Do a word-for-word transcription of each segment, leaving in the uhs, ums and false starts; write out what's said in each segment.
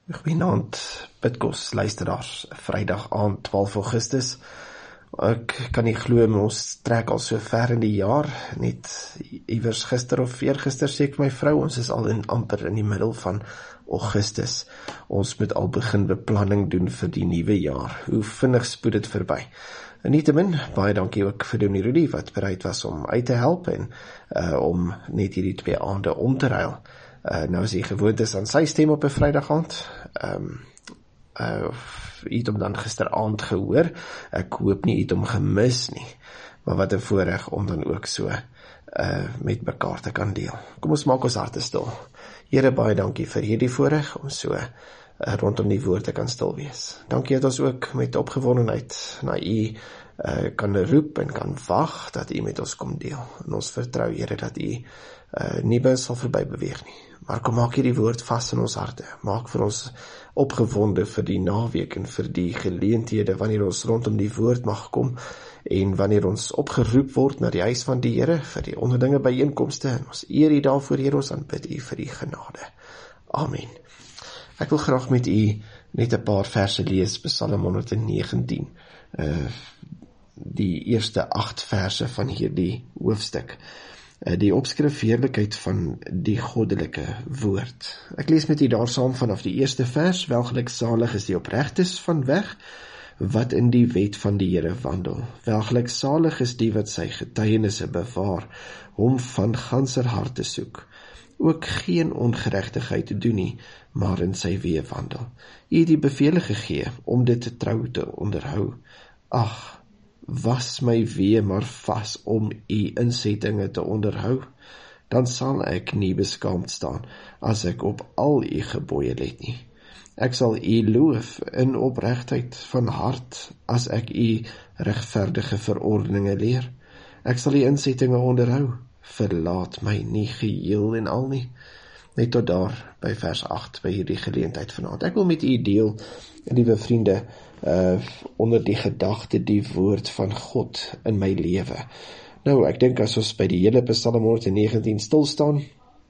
Goeienaand, Bidkos luisteraars, Vrydag aand twaalf Augustus. Ek kan nie glo, ons trek al so ver in die jaar, net iewers gister of eergister sê ek my vrou, ons is al in amper in die middel van Augustus. Ons moet al begin beplanning doen vir die nuwe jaar. Hoe vinnig spoed dit verby. En nietemin, baie dankie ook vir Dominee Rudy, wat bereid was om uit te help en uh, om net hierdie twee aande om te ruil. Uh, nou as jy gewoond is aan sy stem op 'n Vrydag aand, um, uh, of iets om dan gisteraand gehoor, ek hoop nie iets om gemis nie, maar wat 'n voorreg om dan ook so uh, met mekaar te kan deel. Kom ons maak ons harte stil. Here, baie dankie vir hierdie voorreg om so uh, rondom die woord te kan stil wees. Dankie dat ons ook met opgewondenheid na u uh, kan roep en kan wag dat u met ons kom deel. En ons vertrou, Here, dat u uh, nie by ons sal verby beweeg nie. Maar kom maak hierdie woord vas in ons harte. Maak vir ons opgewonde vir die naweek en vir die geleenthede wanneer ons rondom die woord mag kom en wanneer ons opgeroep word na die huis van die Here vir die onderdinge byeenkomste en ons eer u daarvoor, Here, ons aanbid u vir die genade. Amen. Ek wil graag met u net 'n paar verse lees, Psalm honderdnegentien, uh, die eerste agt verse van hierdie hoofstuk. Die opskrif heerlikheid van die goddelike woord. Ek lees met u daar saam vanaf die eerste vers. Welgeluksalig is die opregtes van weg, wat in die wet van die Here wandel. Welgeluksalig is die wat sy getuienisse bewaar, hom van ganser harte soek. Ook geen ongeregtigheid doen nie, maar in sy weë wandel. U het die bevele gegee, om dit te trou te onderhou. Ag, was my wee maar vas om u insettinge te onderhou, dan sal ek nie beskaamd staan, as ek op al u gebooie let nie. Ek sal u loof in opregtheid van hart, as ek u regverdige verordeninge leer. Ek sal u insettinge onderhou, verlaat my nie geheel en al nie. Net tot daar, by vers agt, by hierdie geleentheid vanaand. Ek wil met u deel, liewe vriende, Uh, onder die gedagte, die woord van God in my lewe. Nou, ek dink as ons by die hele Psalm honderdnegentien stil staan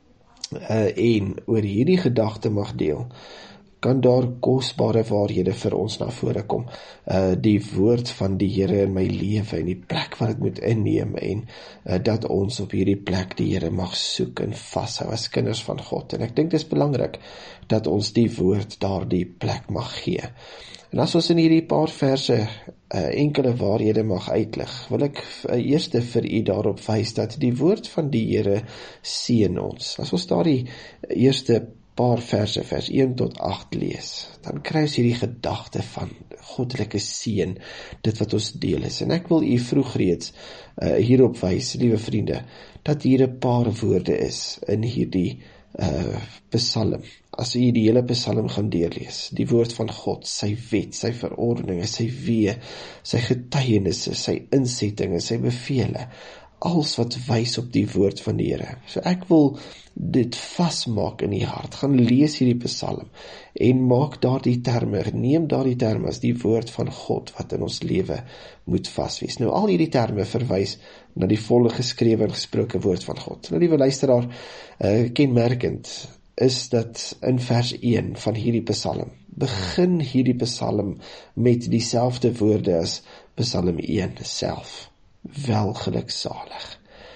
uh, en oor hierdie gedagte mag deel, kan daar kosbare waarhede vir ons na vore kom. Uh, die woord van die Here in my lewe en die plek wat ek moet inneem en uh, dat ons op hierdie plek die Here mag soek en vashou as kinders van God. En ek dink dit is belangrik dat ons die woord daar die plek mag gee. En as ons in hierdie paar verse uh, enkele waarhede mag uitlig, wil ek uh, eerste vir u daarop wys dat die woord van die Here seën ons. As ons daar die eerste paar verse, vers een tot agt lees, dan kry ons hierdie gedagte van goddelike seën, dit wat ons deel is. En ek wil u vroeg reeds uh, hierop wys, liewe vriende, dat hier 'n paar woorde is in hierdie uh, Psalm. As u die hele Psalm gaan deurlees, die woord van God, sy wet, sy verordeninge, sy weë, sy getuienisse, sy insettinge, sy bevele, alles wat wys op die woord van die Here. So ek wil dit vasmaak in die hart, gaan lees hierdie Psalm, en maak daardie terme, neem daardie terme as die woord van God, wat in ons lewe moet vaswees. Nou, al hierdie terme verwys na die volle geskrewe en gesproke woord van God. Nou, liewe luisteraar, uh, kenmerkend, is dat in vers een van hierdie Psalm, begin hierdie Psalm met dieselfde woorde as Psalm een self. Welgeluksalig.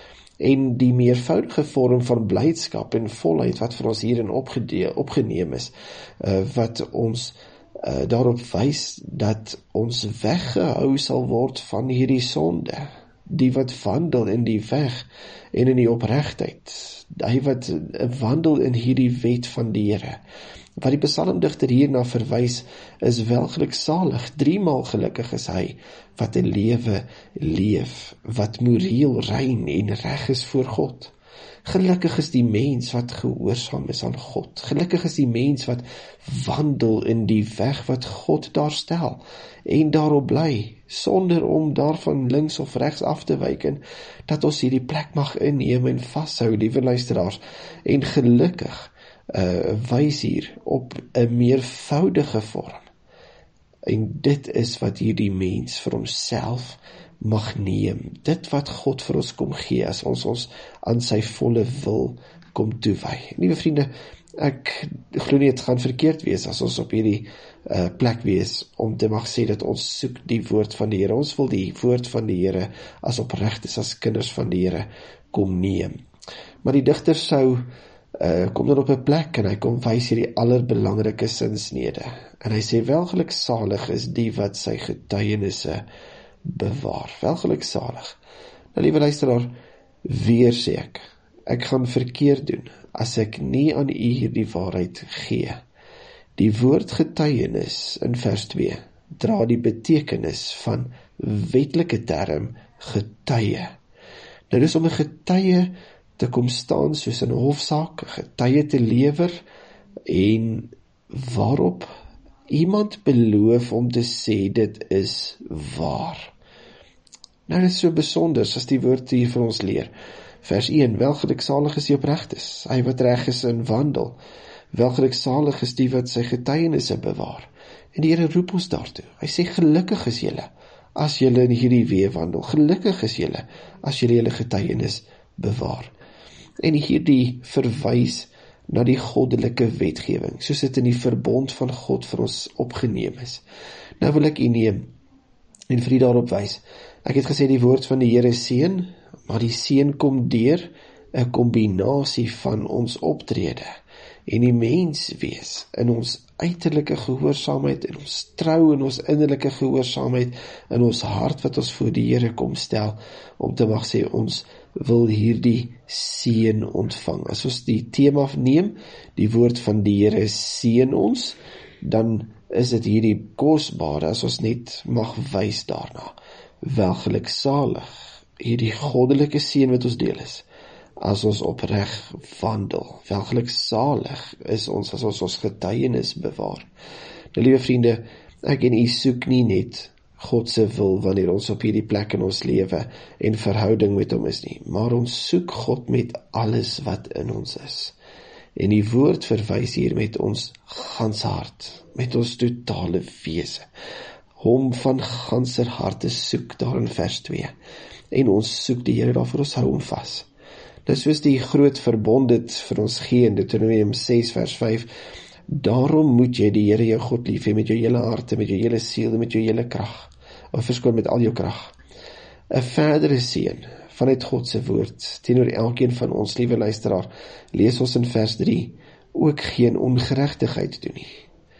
En die meervoudige vorm van blydskap en volheid wat vir ons hierin opgedeel, opgeneem is, uh, wat ons uh, daarop wys dat ons weggehou sal word van hierdie sonde, die wat wandel in die weg en in die opregtheid, hy wat wandel in hierdie wet van die Here. Wat die psalmdigter hierna verwys, is welgeluksalig, driemaal gelukkig is hy, wat 'n lewe leef, wat moreel rein en reg is voor God. Gelukkig is die mens wat gehoorsaam is aan God. Gelukkig is die mens wat wandel in die weg wat God daar stel, en daarop bly, sonder om daarvan links of rechts af te wyk, en dat ons hierdie plek mag inneem en vashou, liewe luisteraars, en gelukkig Uh, wys hier op 'n meervoudige vorm. En dit is wat hierdie mens vir homself mag neem. Dit wat God vir ons kom gee, as ons ons aan sy volle wil kom toewy. Liewe vriende, Ek glo nie, het gaan verkeerd wees as ons op hierdie uh, plek wees om te mag sê dat ons soek die woord van die Here. Ons wil die woord van die Here as opregtes, as kinders van die Here kom neem. Maar die digter sou uh, kom dan op 'n plek en hy kom wys hierdie allerbelangrike sinsnede. En hy sê, welgeluksalig is die wat sy getuienisse bewaar. Welgeluksalig. Nou, liewe luisteraar, weer sê ek, ek gaan verkeerd doen as ek nie aan u hierdie waarheid gee. Die woord getuienis in vers twee dra die betekenis van wetlike term getuie. Nou dis om 'n getuie te kom staan soos in 'n hofsaak, 'n getuie te lewer en waarop iemand beloof om te sê dit is waar. Nou dit is so besonder as die woord hier vir ons leer. Vers een, welgeluksalig is die opregtes, hy wat reg is in wandel. Welgeluksalig is die wat sy getuienisse bewaar. En die Here roep ons daartoe. Hy sê, gelukkig is julle, as julle in hierdie weë wandel. Gelukkig is julle, as julle julle getuienis bewaar. En hierdie verwys na die goddelike wetgewing, soos dit in die verbond van God vir ons opgeneem is. Nou wil ek u neem, en vir u daarop wys. Ek het gesê die woord van die Here is seën, maar die seën kom deur 'n kombinasie van ons optrede en die mens wees in ons uiterlike gehoorsaamheid en ons trou in ons innerlike gehoorsaamheid in ons hart wat ons voor die Here kom stel om te mag sê ons wil hierdie seën ontvang. As ons die tema neem, die woord van die Here seën ons, dan is dit hierdie kosbare as ons net mag wys daarna. Welgeluksalig, hierdie goddelike seën wat ons deel is, as ons opreg wandel. Welgeluksalig is ons as ons ons getuienis bewaar. Nou, liewe vriende, ek en u soek nie net God se wil wanneer ons op hierdie plek in ons lewe en verhouding met hom is nie, maar ons soek God met alles wat in ons is. En die woord verwys hier met ons ganse hart, met ons totale wese. Hom van ganser harte soek, daar in vers twee. En ons soek die Here daarvoor, ons hou hom vas. Dis soos die groot verbond dit vir ons gee in Deuteronomium ses vers vyf. Daarom moet jy die Here jou God lief hê met jou hele harte, met jou hele siel, met jou hele krag. Of verskoon met al jou krag. 'n verdere seën vanuit God se woord teenoor elkeen van ons, liewe luisteraar, lees ons in vers drie, ook geen ongeregtigheid doen nie.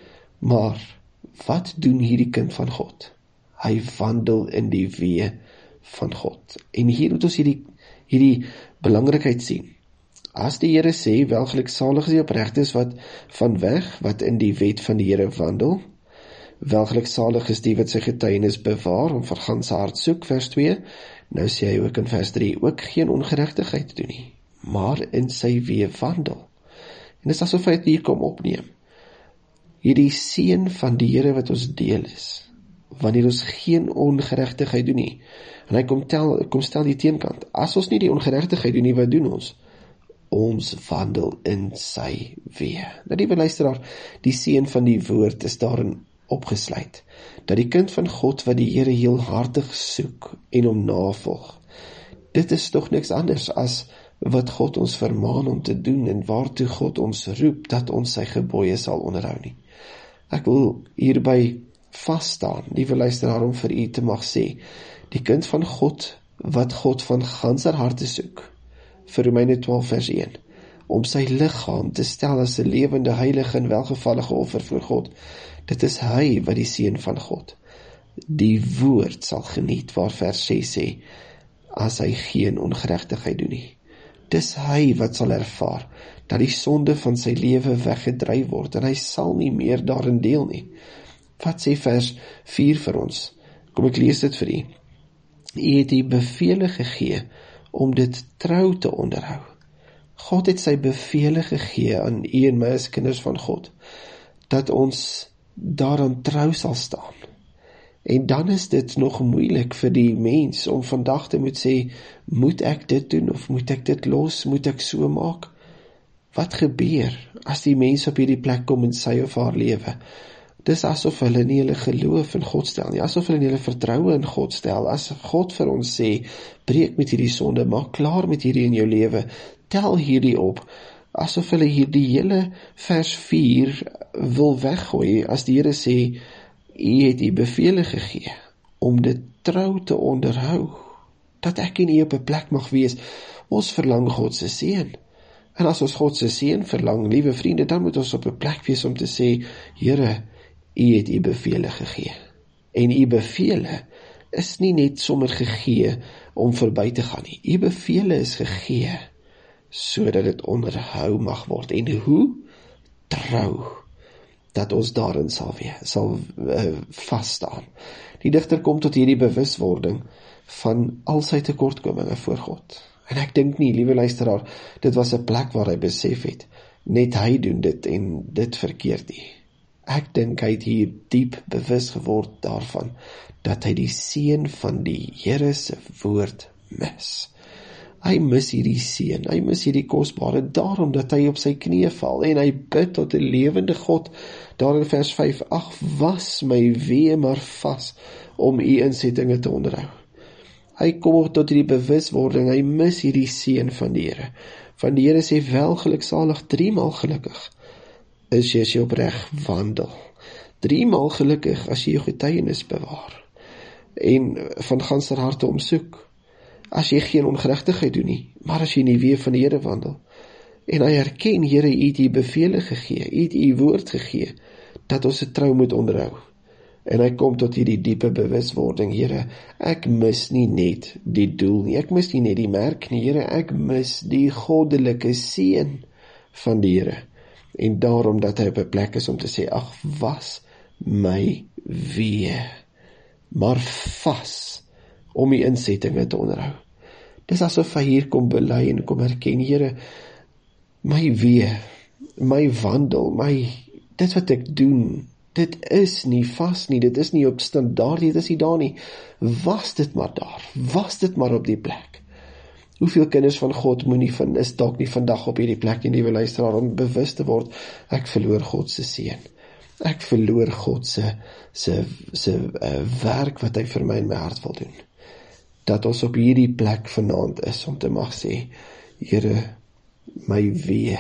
Maar wat doen hierdie kind van God? Hy wandel in die weë van God. En hier moet ons hierdie, hierdie belangrikheid sien. As die Here sê, welgeluksalig is die opregtes wat van weg, wat in die wet van die Here wandel, welgeluksalig is die wat sy getuienis bewaar, om van ganse hart soek, vers twee, nou sê hy ook in vers drie, ook geen ongeregtigheid doen nie, maar in sy weë wandel. En dis asof hy het hier kom opneem. Hierdie seën van die Here wat ons deel is, wanneer ons geen ongeregtigheid doen nie, en hy kom, tel, kom stel die teenkant, as ons nie die ongeregtigheid doen nie, wat doen ons? Ons wandel in sy weë. Nou die luisteraar, die seën van die woord is daarin opgesluit, dat die kind van God wat die Here heel hartig soek en hom navolg, dit is toch niks anders as wat God ons vermaan om te doen en waartoe God ons roep, dat ons sy gebooie sal onderhou nie. Ek wil hierby vasstaan, liewe luisteraar, om vir u te mag sê, die kind van God, wat God van ganser harte soek, vir Romeine twaalf vers een, om sy liggaam te stel as 'n lewende, heilige en welgevallige offer voor God, dit is hy wat die seën van God, die woord sal geniet, waar vers ses sê, as hy geen ongeregtigheid doen nie. Dis hy wat sal ervaar, dat die sonde van sy lewe weggedryf word, en hy sal nie meer daarin deel nie. Wat sê vers vier vir ons? Kom ek lees dit vir u. U het die bevele gegee, om dit trou te onderhou. God het sy bevele gegee aan u en my as kinders van God, dat ons daaraan trou sal staan. En dan is dit nog moeilik vir die mens om vandag te moet sê, moet ek dit doen of moet ek dit los, moet ek so maak? Wat gebeur as die mens op hierdie plek kom in sy of haar lewe? Dis asof hulle nie hulle geloof in God stel nie, asof hulle nie hulle vertroue in God stel, as God vir ons sê, breek met hierdie sonde, maak klaar met hierdie in jou lewe, tel hierdie op, asof hulle hier die hele vers vier wil weggooi, as die Here sê, U het U bevele gegee, om dit trou te onderhou, dat ek en U op 'n plek mag wees. Ons verlang God se seën. En as ons God se seën verlang, liewe vriende, dan moet ons op 'n plek wees om te sê, Here, U het U bevele gegee. En U bevele is nie net sommer gegee om verby te gaan nie. U bevele is gegee sodat dit onderhou mag word. En hoe? Trou. Dat ons daarin sal wees, sal uh, vasstaan. Die digter kom tot hierdie bewuswording van al sy tekortkominge voor God. En ek dink nie, liewe luisteraar, dit was 'n plek waar hy besef het, net hy doen dit en dit verkeerd nie. Ek dink hy het hier diep bewus geword daarvan, dat hy die seën van die Here se woord mis. Hy mis hierdie seën, hy mis hierdie kosbare, daarom dat hy op sy knieë val, en hy bid tot 'n lewende God, daar in vers vyf, ag, was my wee maar vas, om U insettinge te onderhou. Hy kom tot die bewuswording, hy mis hierdie seën van die Here. Van die Here sê, wel geluksalig, driemaal gelukkig, is jy as jy opreg wandel. Driemaal gelukkig, as jy jou getuienis bewaar, en van ganser harte omsoek, as jy geen ongerechtigheid doen nie, maar as jy nie weer van die Here wandel, en hy herken, Here, U het U bevele gegee, U het U woord gegee, dat ons 'n trou moet onderhou, en hy kom tot hierdie diepe bewuswording, Here, ek mis nie net die doel nie, ek mis nie net die merk nie, Here, ek mis die goddelike seën van die Here, en daarom dat hy op 'n plek is om te sê, ag, was my wee, maar vas, om die insettinge te onderhou. Dis asof hy hier kom bely en kom herken, Here, my wee, my wandel, my, dit wat ek doen, dit is nie vas nie, dit is nie op standaard, dit is nie daar nie, was dit maar daar, was dit maar op die plek. Hoeveel kinders van God moet nie van, is dalk nie vandag op hierdie plek, en die luisteraar, om bewus te word, ek verloor God se seën, ek verloor God se, se, se uh, werk wat hy vir my in my hart wil doen, dat ons op hierdie plek vanaand is, om te mag sê, Here, my wee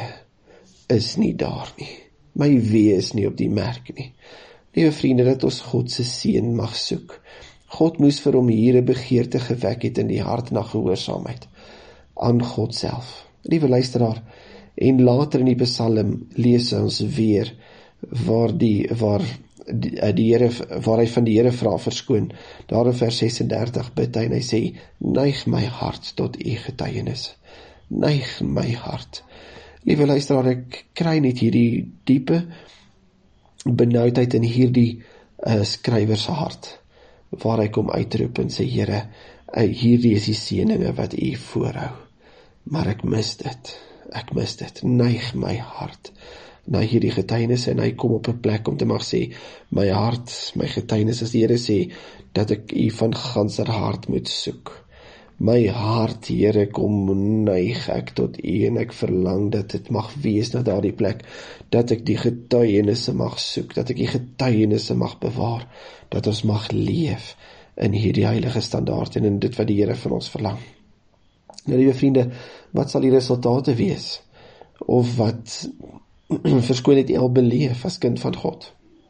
is nie daar nie, my wee is nie op die merk nie. Liewe vriende, dat ons God se seën mag soek. God moes vir hom hier 'n begeerte gewek het in die hart na gehoorsaamheid aan God self. Liewe luisteraar, en later in die Psalm lees ons weer waar die waar die, die Here, waar hy van die Here vra verskoon. Daar in vers sesendertig bid hy en hy sê, neig my hart tot U getuienis. Neig my hart. Liewe luisteraar, ek kry net hierdie diepe benoudheid in hierdie uh, skrywer se hart, waar hy kom uitroep en sê, Here, uh, hierdie is die seëninge wat U voorhou, maar ek mis dit, ek mis dit, neig my hart na hierdie getuienis, en hy kom op 'n plek om te mag sê, my hart, my getuienis, as die Here sê, dat ek U van ganser hart moet soek. My hart, Here, kom neig ek tot U, en ek verlang dat dit mag wees na daardie plek, dat ek die getuienisse mag soek, dat ek die getuienisse mag bewaar, dat ons mag leef in hierdie heilige standaard, en in dit wat die Here van ons verlang. Nou, liewe vriende, wat sal die resultate wees? Of wat verskoon het jy al beleef as kind van God?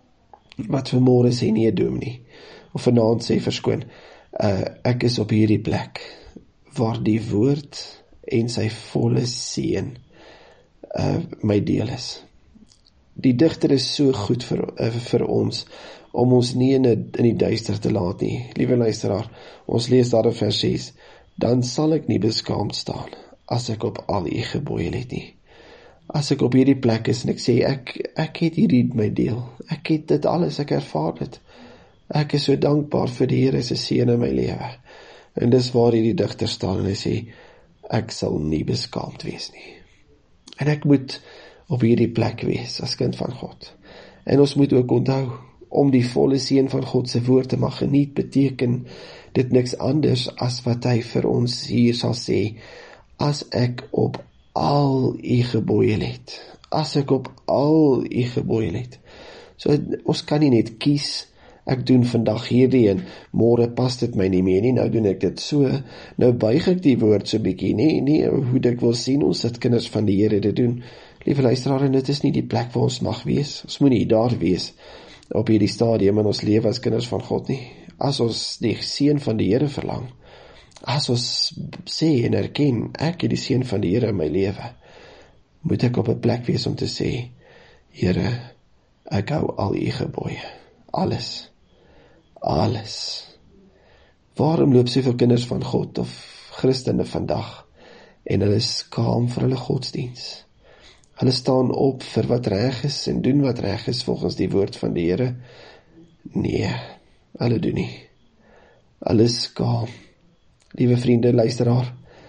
Wat vanmôre sê nie 'n dominee, of vanaand sê verskoon, uh, ek is op hierdie plek, waar die woord en sy volle seën uh, my deel is. Die digter is so goed vir, uh, vir ons, om ons nie in, in die duister te laat nie. Liewe luisteraar, ons lees daar in vers ses, dan sal ek nie beskaamd staan, as ek op al U gebooie let nie. As ek op hierdie plek is, en ek sê, ek, ek het hierdie my deel, ek het dit alles, ek ervaar dit, ek is so dankbaar vir die Here se seën in my lewe, en dis waar hierdie digter staan, en hy sê, ek sal nie beskaamd wees nie, en ek moet op hierdie plek wees, as kind van God, en ons moet ook onthou, om die volle seën van God se woord te mag geniet, beteken dit niks anders, as wat hy vir ons hier sal sê, as ek op al U gebooie let, as ek op al U gebooie let. So, ons kan nie net kies Ek doen vandag hierdie en môre pas dit my nie meer nie, nou doen ek dit so, nou buig ek die woord so bietjie, nie, nie hoe dit wil sien, ons sit kinders van die Here dit doen. Liewe luisteraar, en dit is nie die plek waar ons mag wees, ons moet nie daar wees, op hierdie stadium in ons lewe as kinders van God nie. As ons die seën van die Here verlang, as ons sê en erken, ek het die seën van die Here in my lewe, moet ek op 'n plek wees om te sê, Here, ek hou al u gebooie, alles, alles. Waarom loop soveel kinders van God of Christene vandag en hulle is skaam vir hulle godsdiens? Hulle staan op vir wat reg is en doen wat reg is volgens die woord van die Here? Nee, hulle doen nie. Hulle is skaam. Liewe vriende, luisteraar,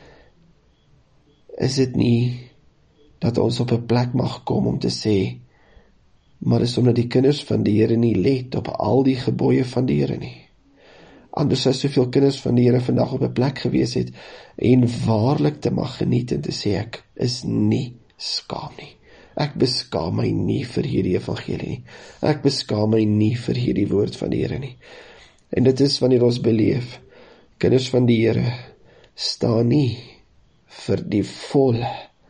is dit nie dat ons op 'n plek mag kom om te sê, maar is omdat die kinders van die Here nie let op al die gebooie van die Here nie. Anders sou soveel kinders van die Here vandag op 'n plek gewees het en waarlik te mag geniet en te sê, ek is nie skaam nie. Ek beskaam my nie vir hierdie evangelie nie. Ek beskaam my nie vir hierdie woord van die Here nie. En dit is wanneer ons beleef, kinders van die Here staan nie vir die volle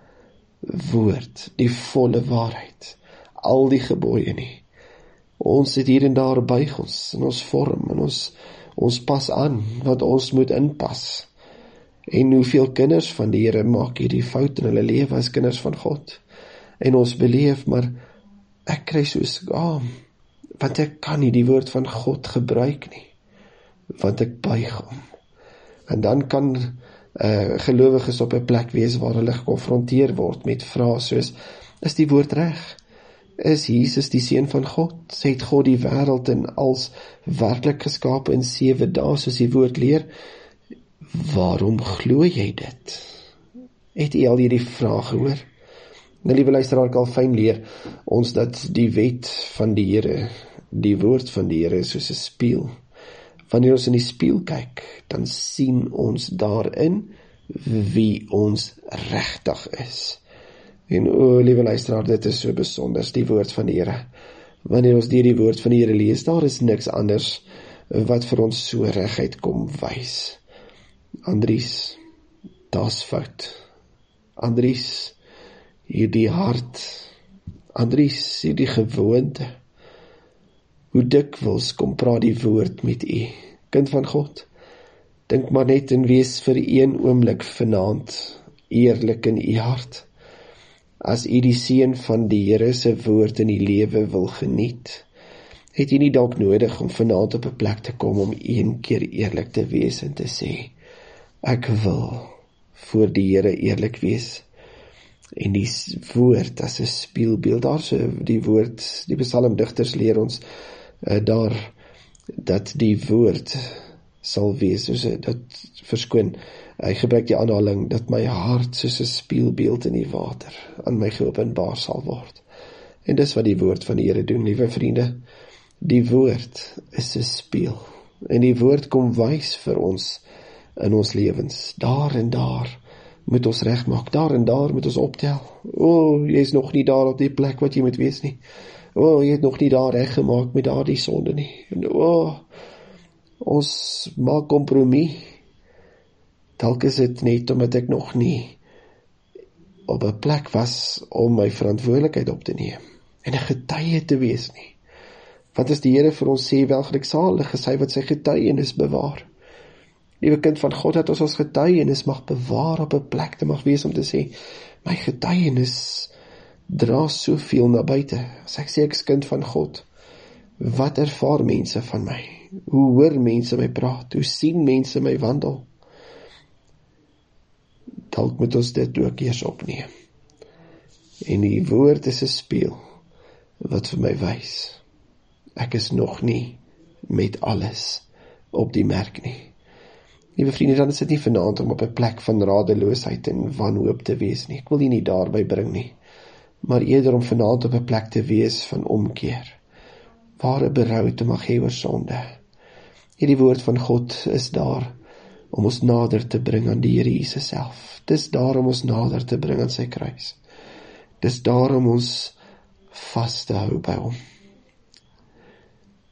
woord, die volle waarheid, al die gebooie nie. Ons het hier en daar buig ons in ons vorm en ons, ons pas aan wat ons moet inpas. En hoeveel kinders van die Here maak hierdie fout in hulle lewe as kinders van God. En ons beleef, maar ek kry so skaam, want ek kan nie die woord van God gebruik nie, want ek buig hom. En dan kan uh, gelowiges op 'n plek wees waar hulle gekonfronteer word met vrae soos, is die woord reg? Is Jesus die seun van God? Het God die wêreld en als werklik geskape in sewe dae soos die woord leer? Waarom glo jy dit? Het u al hierdie vraag gehoor? Nou, liewe luisteraar, ek al fyn leer ons dat die wet van die Here, die woord van die Here is soos 'n spieël. Wanneer ons in die spieël kyk, dan sien ons daarin wie ons regtig is. En o, liewe luisteraar, dit is so besonder, die woord van die Here. Wanneer ons deur die woord van die Here lees, daar is niks anders wat vir ons so reguit kom wys. Andries, daar's fout. Andries, hierdie hart. Andries, hierdie gewoonte. Hoe dikwels kom praat die woord met u, kind van God. Dink maar net en wees vir een oomblik vanaand eerlik in u hart. As u die seën van die Here se woord in die lewe wil geniet, het u nie dalk nodig om vanaand op 'n plek te kom om een keer eerlik te wees en te sê, ek wil voor die Here eerlik wees. En die woord as 'n spieelbeeld, daar so die woord, die psalmdigters leer ons uh, daar, dat die woord sal wees, soos dat verskoon, hy gebruik die aanhaling, dat my hart soos 'n spieelbeeld in die water aan my geopenbaar sal word. En dis wat die woord van die Here doen, liewe vriende. Die woord is 'n spieël, en die woord kom wys vir ons in ons lewens. Daar en daar moet ons regmaak, daar en daar moet ons optel. O, oh, jy is nog nie daar op die plek wat jy moet wees nie. O, oh, jy het nog nie daar reggemaak met daardie sonde nie. En o, oh, ons maak kompromie. Dalk is dit net omdat ek nog nie op 'n plek was om my verantwoordelikheid op te neem en 'n getuie te wees nie. Want as die Here vir ons sê, welgeluksalig is hy wat sy getuienis bewaar. Liewe kind van God, dat ons ons getuienis mag bewaar, op 'n plek te mag wees om te sê, my getuienis dra soveel na buite. As ek sê ek is kind van God, wat ervaar mense van my? Hoe hoor mense my praat? Hoe sien mense my wandel? Dalk moet ons dit ook eers opneem. En die woord is 'n spieël wat vir my wys, ek is nog nie met alles op die merk nie. Liewe vriende, dan is dit nie vanaand om op 'n plek van radeloosheid en wanhoop te wees nie. Ek wil nie nie daarby bring nie, maar eerder om vanaand op 'n plek te wees van omkeer, ware berou te mag hê oor sonde. Hierdie woord van God is daar om ons nader te bring aan die Here Jesus self. Dis daar om ons nader te bring aan sy kruis. Dis daar om ons vas te hou by hom.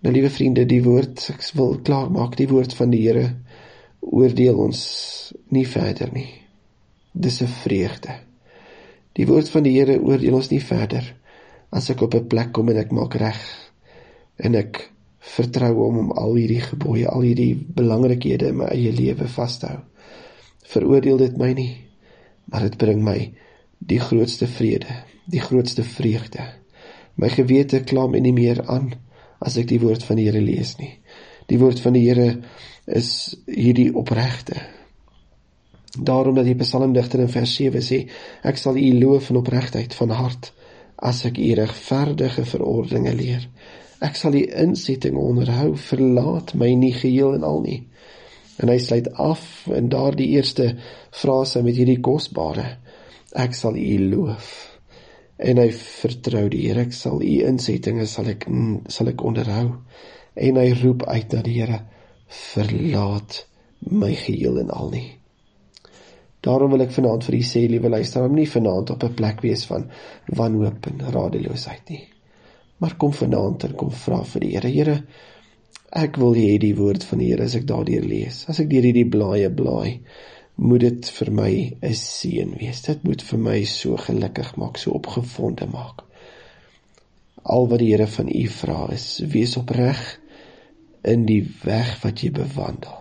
Nou, liewe vriende, die woord, ek wil klaarmaak, die woord van die Here oordeel ons nie verder nie. Dis 'n vreugde. Die woord van die Here oordeel ons nie verder, as ek op 'n plek kom en ek maak reg, en ek vertrou hom om al hierdie gebooie, al hierdie belangrikhede in my eie lewe vas te hou. Veroordeel dit my nie, maar dit bring my die grootste vrede, die grootste vreugde. My gewete kla my nie meer aan, as ek die woord van die Here lees nie. Die woord van die Here is hierdie opregte. Daarom dat die psalmdigter in vers sewe sê, ek sal U loof in opregtheid van hart, as ek U regverdige verordeninge leer. Ek sal U insettinge onderhou, verlaat my nie geheel en al nie. En hy sluit af in daardie eerste frase met hierdie kosbare, ek sal U loof. En hy vertrou die Here, ek sal U insettinge sal ek, sal ek onderhou. En hy roep uit na die Here, verlaat my geheel en al nie. Daarom wil ek vanaand vir U sê, liewe luisteraar, om nie vanaand op 'n plek wees van wanhoop en radeloosheid nie. Maar kom vanaand en kom vra vir die Here, Here, ek wil hê die woord van die Here as ek daardeur lees, as ek deur hierdie blaaie blaai, moet dit vir my 'n seën wees. Dit moet vir my so gelukkig maak, so opgewonde maak. Al wat die Here van U vra is, wees opreg in die weg wat jy bewandel.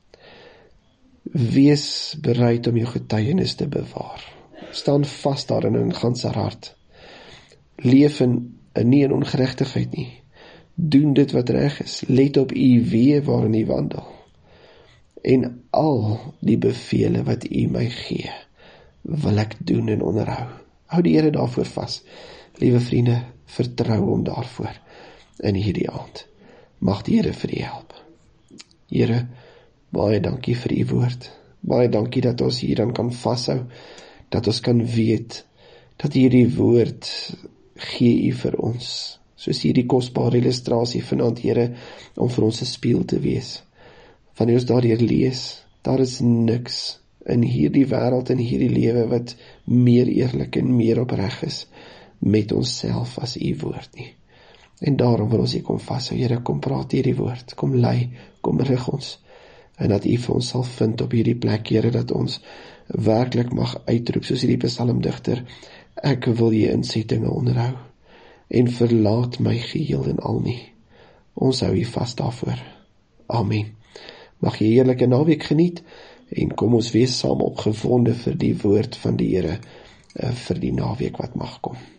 Wees bereid om jou getuienis te bewaar. Staan vas daarin in ganse hart. Leef in, in nie in ongeregtigheid nie. Doen dit wat reg is. Let op U weë waarin U wandel. En al die bevele wat U my gee, wil ek doen en onderhou. Hou die Here daarvoor vas. Liewe vriende, vertrou hom daarvoor in hierdie aand. Mag die Here vir U help. Here, baie dankie vir U woord. Baie dankie dat ons hier dan kan vashou, dat ons kan weet, dat hierdie woord gee U vir ons. Soos hierdie kosbare illustrasie vanaand, Here, om vir ons 'n spieël te wees. Wanneer ons daardeur lees, daar is niks in hierdie wêreld en hierdie lewe wat meer eerlik en meer opreg is met onsself as U woord nie. En daarom wil ons hier kom vashou, Here, kom praat hierdie woord, kom lei, kom rig ons, en dat U vir ons sal vind op hierdie plek, Here, dat ons werklik mag uitroep, soos hierdie psalmdigter, ek wil U insettinge onderhou, en verlaat my geheel en al nie. Ons hou U vas daarvoor. Amen. Mag jy heerlike naweek geniet, en kom ons wees saam opgewonde vir die woord van die Here, vir die naweek wat mag kom.